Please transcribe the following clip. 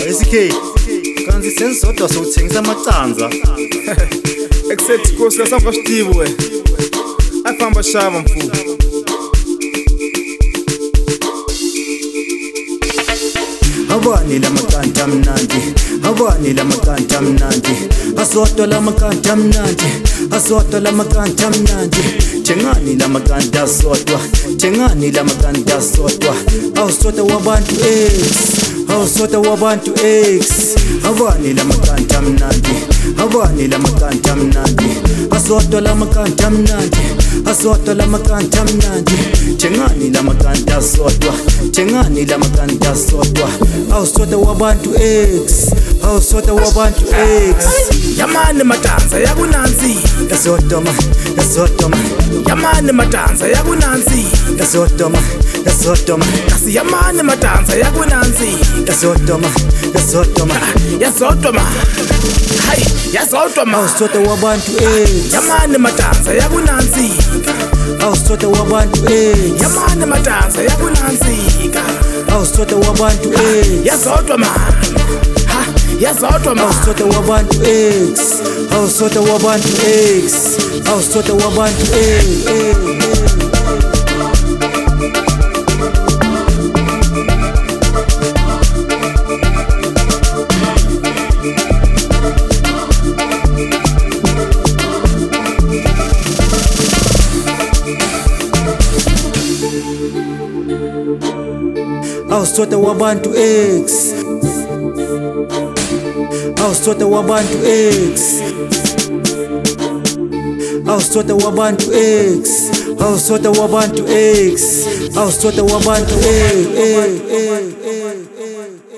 SK kanzi sensodwa sokuthengisa amacanza except Nkosi lasamba Steve we afamba shava mfu abani lamakanta mnandi abani lamakanta mnandi asodwa lamakanta mnandi asodwa lamakanta mnandi jengani lamakanta sodwa jengani lamakanta sodwa awusodwa wabantu X awusodwa wabantu X abani lamakanta mnandi abani lamakanta mnandi asodwa lamakanta mnandi asodwa lamakanta mnandi jengani lamakanta sodwa jengani lamakanta sodwa awusodwa wabantu X awusodwa wabantu X yamani madanza yakunansi yasodoma yasodoma yamani madanza yakunansi yasodoma yasodoma kasi yamani madanza yakunansi yasodoma yasodoma yazodoma hayi yazodoma awusodwa wabantu X yamani madanza yakunansi awusodwa wabantu X yamani madanza yakunansi awusodwa wabantu X yazodoma yazodwa awusodwa wabantu X awusodwa wabantu X awusodwa wabantu awusodwa wabantu X awusodwa wabantu X awusodwa wabantu X awusodwa wabantu X awusodwa wabantu